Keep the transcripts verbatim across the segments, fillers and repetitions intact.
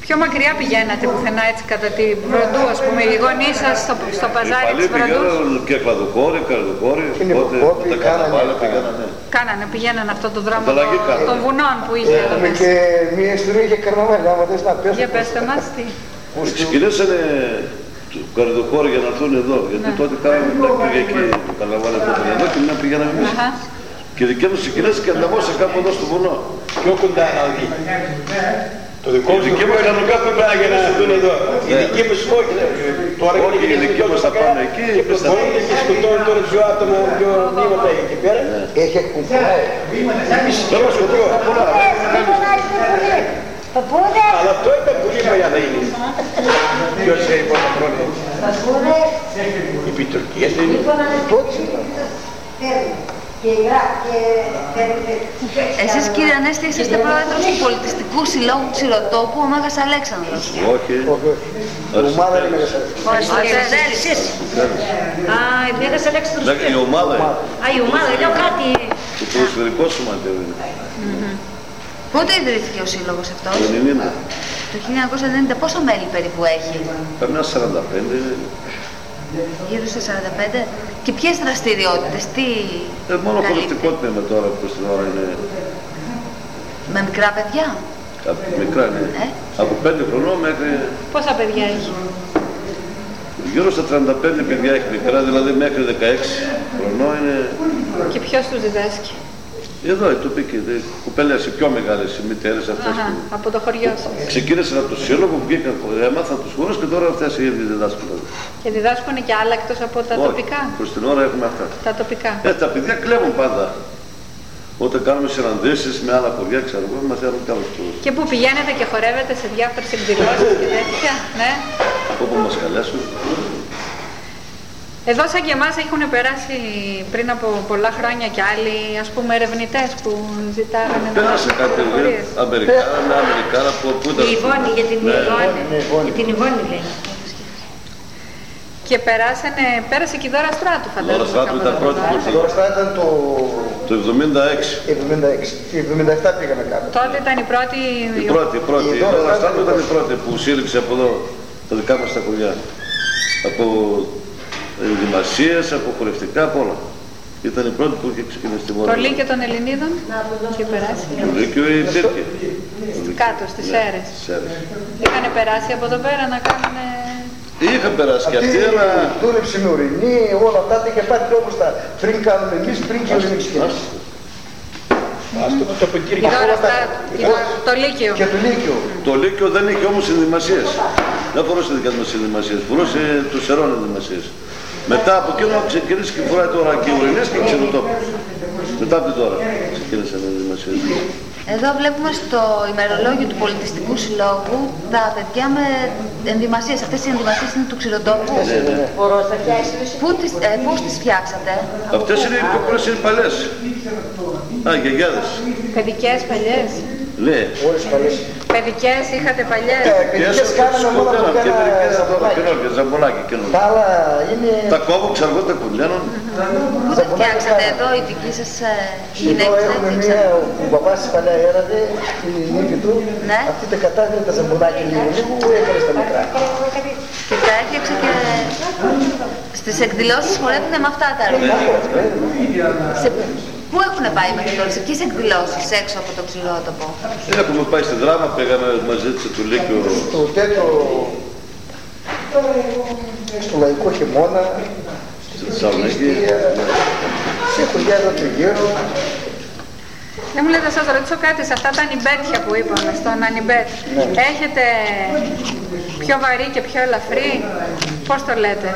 Πιο μακριά πηγαίνατε πουθενά έτσι κατά την Βροντού, ας πούμε, οι γονείς σας στο, στο παζάρι της Βροντούς? Πηγαίναν και κλαδοκόροι, καρδοκόροι, οπότε τα καταβάλα πήγαιναν. Κάνανε, πηγαίνανε αυτό το δρόμο των βουνών που είχε εδώ Έχουμε μέσα. και μια ιστορία για καρναβάλι, άμα θες να πέσω. Για πέστε μας τι. Ξεκινήσανε καρδοκόροι για να έρθουν εδώ, γιατί τότε κάναμε μια Κυριακή, καταλαβαίνετε εδώ εδώ και μια πήγαιναμε εμείς. Και δικέ μου ξεκινήσει και ανταμώσα κάπου εδώ στο βουνό. Πιο κοντά να δει. Το δικό μου δικό μου ήταν κάπου κοντά για να δουν εδώ. Η δική μου όχι. Τώρα όχι, οι δικοί μας θα πάνε εκεί. Μπορείτε και σκοτώνουν τώρα δύο άτομα, δύο νήματα εκεί πέρα. Έχει εκπομπάει. Τώρα σκοτώνω. Αλλά αυτό ήταν πολύ παλιά να είναι. Ποιος ξέρει πόσα χρόνια. Επί Τουρκίας δεν είναι. Εσείς κύριε Ανέστη είσαστε πρόεδρος του Πολιτιστικού Συλλόγου Ξηροτόπου ο Μέγας Αλέξανδρος. Όχι. Η ομάδα είναι Μέγας Αλέξανδρος. Ο Αριστοτέλης. Α, η Μέγας Αλέξανδρος. Η ομάδα. Α, η ομάδα, λέω κάτι. Το ποδοσφαιρικό σωματείο είναι. Πότε ιδρύθηκε ο σύλλογος αυτός? Το ενενήντα. Το χίλια εννιακόσια ενενήντα. Πόσα μέλη περίπου έχει? Καμιά σαράντα πέντε. Γύρω στα σαράντα πέντε. Και ποιες δραστηριότητες, τι ε, μόνο χωριστικό τμήμα τώρα που στην ώρα είναι. Με μικρά παιδιά? Από μικρά, ναι. Ε? Από πέντε χρονών μέχρι. Πόσα παιδιά έχει? Γύρω στα τριάντα πέντε παιδιά έχει μικρά, δηλαδή μέχρι δεκαέξι χρονών είναι. Και ποιος τους διδάσκει? Εδώ οι τοπικοί, οι κουπέλες οι πιο μεγάλες, οι μητέρες αυτές. Αχα, που... από το χωριό σας. Ξεκίνησαν από το σύλλογο, βγήκαν, έμαθαν τους χώρους και τώρα αυτές οι ίδιοι διδάσκουν. Και διδάσκουν και άλλα εκτός από τα Όχι, τοπικά? προς την ώρα έχουμε αυτά. Τα τοπικά. Ε, τα παιδιά κλέβουν πάντα. Όταν κάνουμε συναντήσεις με άλλα χωριά, ξέρω εγώ, μαθαίνουν κι άλλους χώρους. Και που πηγαίνετε και χορεύετε σε διάφορες εκδηλώσεις και τέτοια, ναι. Όπου μας καλέσουν. Εδώ σαν και εμάς έχουν περάσει πριν από πολλά χρόνια και άλλοι, ας πούμε, ερευνητές που ζητάγανε να πέρασε κάτι Αμερικάνα, με Αμερικάνα που, που ήταν. Η Ιβόνη, για την Ιβόνη. Για την Ιβόνη λέει. Και περάσανε, πέρασε και η Δώρα Στράτου, φαντάζομαι. Δώρα Στράτου ήταν πρώτη που Η Δώρα Στράτου ήταν το... το εβδομήντα έξι. εβδομήντα έξι. Το εβδομήντα επτά πήγαμε κάτω. Τότε ήταν η πρώτη... Η πρώτη, η πρώτη. Η Δώρα Στράτου ήταν η πρώτη που σύλληξε από εδώ τα δικά μας τα χωριά. Από ενδυμασίες, από χορευτικά, από όλα. Ήταν η πρώτη που είχε ξεκινήσει τη μόρα. Το Λύκειο των Ελληνίδων και περάσει. Το Λύκειο υπήρχε. Κάτω, στις Σέρρες. Είχαν περάσει από εδώ πέρα να κάνουν... Είχαν περάσει και αυτοί, αλλά... Δούλεψε με ορεινή, όλα αυτά τα είχε πάρει όπως τα πριν κάνουμε εμείς, πριν και οι ξεκινήσει. Το Λύκειο. Και το Λύκειο. Το Λύκειο δεν είχε όμως ενδυμασίες. Δεν φορούσε δικά μας ενδυμασίες, φορούσε τους Σερών ενδυμασίες. Μετά από εκείνο ξεκίνησε και φοράει τώρα και ουρινές και ξενοτόπους. Μετά από τώρα ξεκίνησαν οι ενδυμασίες. Εδώ βλέπουμε στο ημερολόγιο του Πολιτιστικού Συλλόγου τα παιδιά με ενδυμασίες. Αυτές οι ενδυμασίες είναι του Ξηροτόπου. Ναι, ναι. Πού τις, ε, πώς τις φτιάξατε? Αυτές είναι οι πιο πολλές, είναι παλιές. Α, γιαγιάδες. Παιδικές παλιές. Ναι. Όλες παλιές. Παιδικές είχατε παλιές. Ε, παιδικές κάναμε μόνο από και μερικές ένα τώρα καινούργια, ζαμπολάκι καινούργια. Τα άλλα είναι... Τα κόβω, ξέρω τα κουνιάνουν. Πού τα φτιάξατε εδώ οι δικοί σας γυναίκες? Εδώ έχουμε μία, ο μπαμπάς της παλιά έραβε, η νύφη του, ναι. αυτή τα κατάφερε τα ζαμπολάκια λίγο λίγο, έκανε στα μικρά. Και τα έφτιαξε και στις εκδηλώσεις χορεύουνε με αυτά τα έργα. Σε... Πού έχουν πάει μέχρι τώρα, σε ποιες εκδηλώσεις έξω από το Ξηρότοπο? Έχουμε πάει στη Δράμα, πήγαμε μαζί της του Λύκειου. Στο τέτοιο, στο λαϊκό χειμώνα, στη Θεσσαλονίκη, σε χωριά εδώ τριγύρω. Δεν μου λέτε να σας ρωτήσω κάτι, σε αυτά τα ανιμπέτια που είπαμε, στον ανιμπέτ, ναι. Έχετε πιο βαρύ και πιο ελαφρύ, πώς το λέτε,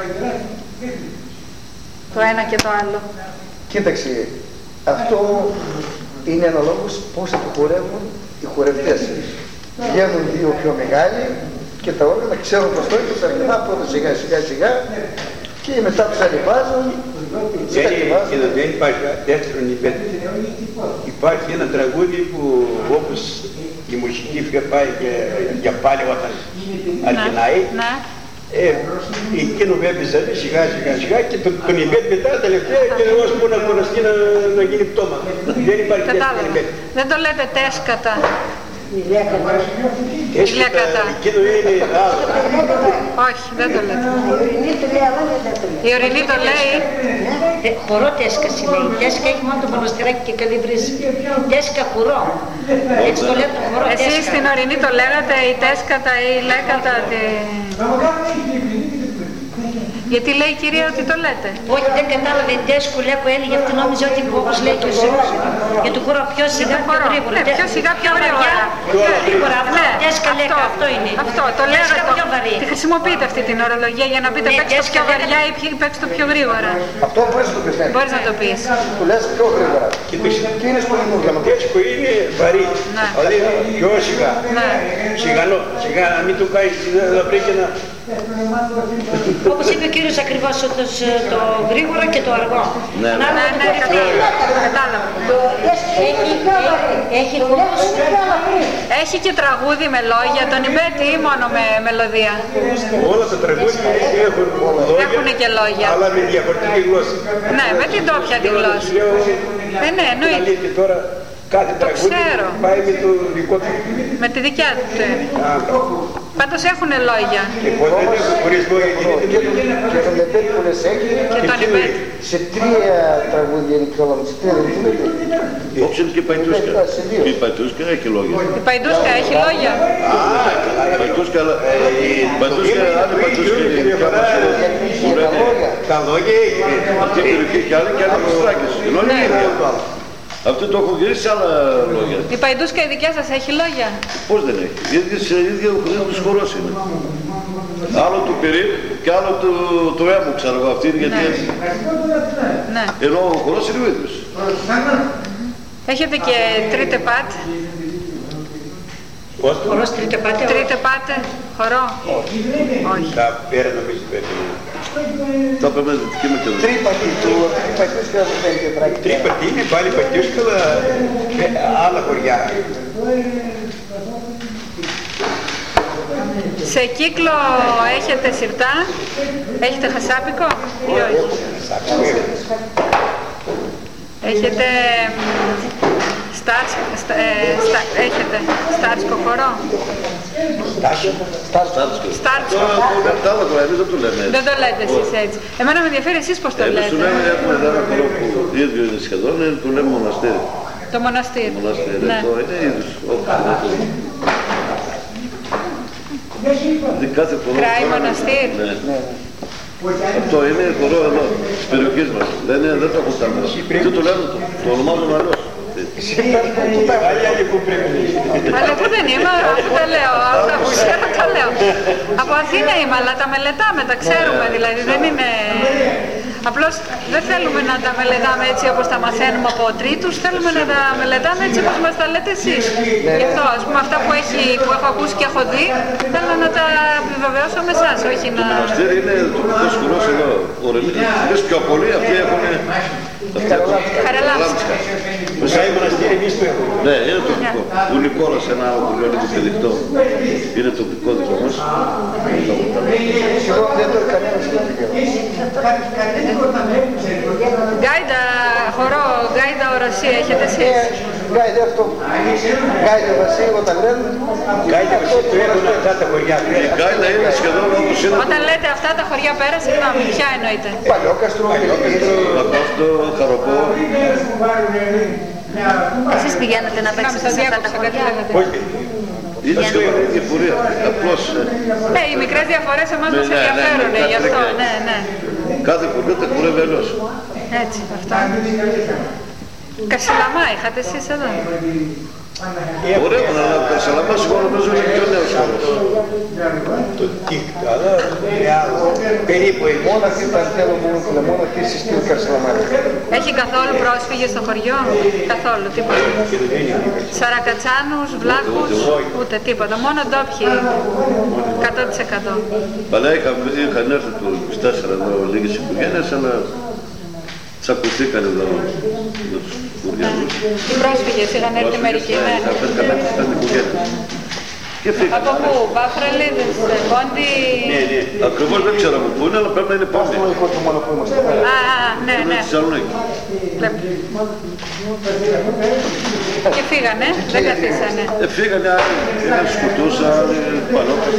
το ένα και το άλλο? Κοίταξε, αυτό είναι αναλόγως πώς θα το χορεύουν οι χορευτές. Βγαίνουν δύο πιο μεγάλοι και τα όργανα ξέρουν πως το έχεις αρκετά πρώτα σιγά σιγά σιγά και μετά τους ανεβάζουν. Και δεν υπάρχει δεύτερο νιμπέτ. Υπάρχει ένα τραγούδι που όπως η μουσική είχε πάει για πάλι όταν αρχινάει, Ε, εκείνο έπαιζε σιγά σιγά σιγά και τον το νιμπέτ μετά τελευταία και εγώ που να κουραστεί να, να γίνει πτώμα. Δεν υπάρχει τέτοιο νιμπέτ. Δεν το λέτε τέσκατα. ηλιακατά. Εκείνο είναι άλλο. Όχι, δεν το λέτε. Η ορεινή το λέει. Ε, χορό τέσκα λέει. Τέσκα έχει μόνο το μοναστηράκι και καλή βρύση. Τέσκα χορό. Έτσι το λέτε το χορό τέσκα. Εσείς στην ορεινή το λέγατε η τέσκατα ή η λέκατα. Τη... Γιατί λέει η κυρία ότι το λέτε. Όχι, δεν κατάλαβε. Τέσκο λέκο έλεγε αυτή, νόμιζε ότι όπως λέει και ο Ζώος. Για το χορό πιο σιγά πιο γρήγορα. Ναι, πιο σιγά πιο γρήγορα. Γρήγορα, αυτό. Τέσκα λέκα, αυτό είναι. Αυτό, το λέγατε. Τη χρησιμοποιείτε αυτή την ορολογία για να πείτε παίξτε το πιο βαριά ή παίξτε το πιο γρήγορα. Αυτό μπορείς να το πεις. Μπορείς να το πεις. Του λες πιο γρήγορα. Τι είναι στο λιμούργο. Το τέσκο είναι βαρύ. Δηλαδή πιο σιγά. Σιγανό. Σιγά να μην του κάνεις να πρέπει να... Όπως είπε ο κύριος ακριβώς το γρήγορα και το αργό. Ναι, ναι, ναι, κατάλαβα. Έχει χορός. Έχει και τραγούδι με λόγια, τον Ιμπέτη ή μόνο με μελωδία. Όλα τα τραγούδια έχουν λόγια, έχουν και λόγια. Αλλά με διαφορετική γλώσσα. Ναι, με την τόπια τη γλώσσα. Ε, ναι, εννοείται. Τώρα κάθε τραγούδι πάει με το δικό του. Με τη δικιά του. Πάντως έχουν λόγια. Λοιπόν, δεν έχουν χωρίς λόγια γίνεται. Και τον Ιμπέτη που λες έχει. Και τον Ιμπέτη. Σε τρία τραγούδια είναι πιο λόγια. Σε τρία δεν γίνεται. Όψεν και η Παϊτούσκα. Η Παϊτούσκα έχει λόγια. Η Παϊτούσκα έχει λόγια. Α, η Παϊτούσκα, αλλά η Παϊτούσκα, αν η Παϊτούσκα είναι διαφορά. Τα λόγια έχει. Αυτή η περιοχή έχει άλλη και άλλη από τις Θράκες. Ενώ είναι ίδια. Αυτό το έχω γυρίσει άλλα λόγια. Η Παϊτούσκα η δικιά σας έχει λόγια. Πώς δεν έχει. Γιατί σε ίδιο τους χορός είναι. Άλλο του Περίπ και άλλο του, του έμου ξέρω εγώ αυτή γιατί ναι. έτσι. Ναι. Ενώ ο χορός είναι ο ίδιος. Έχετε και τρίτε πατ. Πώς? Χορός τρίτε πάτε. Τρίτε πάτε. Χορό. Όχι. Τα πέρα νομίζω πρέπει. Τα πάμε και με το Τρίπατη του Παϊτούσκα δεν είναι τετράκι. Τρίπατη είναι πάλι Παϊτούσκα, αλλά άλλα χωριά. Σε κύκλο έχετε σιρτά, έχετε χασάπικο ή όχι. Έχετε στάρσκο, στα, ε, στα, έχετε στάρσκο χορό. Στάρσκο. Στάρσκο. Τα άλλα χωριά, εμείς δεν το λέμε έτσι. Δεν το λέτε εσείς έτσι. Εμένα με ενδιαφέρει εσείς πώς το λέτε. λέτε. Εμείς του λέμε έχουμε ένα χορό που ίδιο είναι σχεδόν, το λέμε μοναστήρι. Το μοναστήρι. Μοναστήρι, ναι. αυτό είναι ίδιος. Κάθε χορό. Κράη μοναστήρι. Ναι. Αυτό είναι χορό εδώ, της περιοχής μας. Δεν, είναι, δεν το έχω τα μέσα. Τι το λένε, το, το ονομάζουν αλλιώς. Αλλά πού δεν είμαι, αφού τα λέω, αυτά που ξέρω τα λέω. Από Αθήνα είμαι, αλλά τα μελετάμε, τα ξέρουμε, δηλαδή δεν είναι... Απλώς δεν θέλουμε να τα μελετάμε έτσι όπως τα μαθαίνουμε από τρίτους, θέλουμε να τα μελετάμε έτσι όπως μας τα λέτε εσείς. Γι' αυτό, ας πούμε, αυτά που, έχει, που έχω ακούσει και έχω δει, θέλω να τα επιβεβαιώσω με εσάς, όχι να... Το μοναστήρι είναι το πιο σκουρός εδώ. Ορεινές πιο πολύ, αυτοί έχουν... Χαραλάμψκα. Το Σάι μοναστήρι εμείς το έχουμε. Ναι, είναι τοπικό. Ο Νικόλας, ένα άλλο που λίγο πεδεικτό, είναι τοπικό δικό μας. Δεν το κανένας Γκάιντα, χορό, γκάιντα ορασία έχετε εσείς. Γκάιντα αυτό. Γκάιντα ορασία όταν λένε. Γκάιντα ορασία το έχουν αυτά τα χωριά. Η γκάιντα είναι σχεδόν όπως είναι. Όταν λέτε αυτά τα χωριά πέρα, συγγνώμη, ποια εννοείτε. Παλιόκαστρο, Ακόστο, Χαροπό. Εσείς πηγαίνετε να παίξετε σε αυτά τα χωριά. Είναι σχεδόν η ίδια πορεία. Απλώς... Ναι, οι μικρές διαφορές εμάς μας ενδιαφέρουν, γι' αυτό, ναι, ναι. Κάθε χωριά τα χορεύει αλλιώς. Έτσι, αυτό. Κασιλαμά είχατε εσείς εδώ. Ωραία, αλλά ο Κασιλαμάς εγώ νομίζω είναι πιο νέος χώρος. Το τίκ, αλλά περίπου εκεί. Μόνο αυτή τα θέλω μου, μόνο αυτή συστήνει Κασιλαμάτη. Έχει καθόλου πρόσφυγες στο χωριό, καθόλου, τίποτα. Σαρακατσάνους, βλάχους, ούτε τίποτα, μόνο ντόπιοι, εκατό τοις εκατό. Παλιά είχαν έρθει το είκοσι τέσσερα εδώ λίγες οικογένειες, αλλά τσακωθήκαν εδώ με τους Κουριανούς. Οι πρόσφυγες είχαν έρθει μερικοί, ναι. Είχαν κατακτήσει οικογένειες. Και φύγανε. Από πού, Βαφραλίδες, Πόντι... Ναι, ναι. Ακριβώς δεν ξέραμε πού είναι, αλλά πρέπει να είναι Πόντι. Α, ναι, ναι. Και φύγανε, δεν καθίσανε. Ε, φύγανε, άλλοι σκουτούσαν, παλόπες.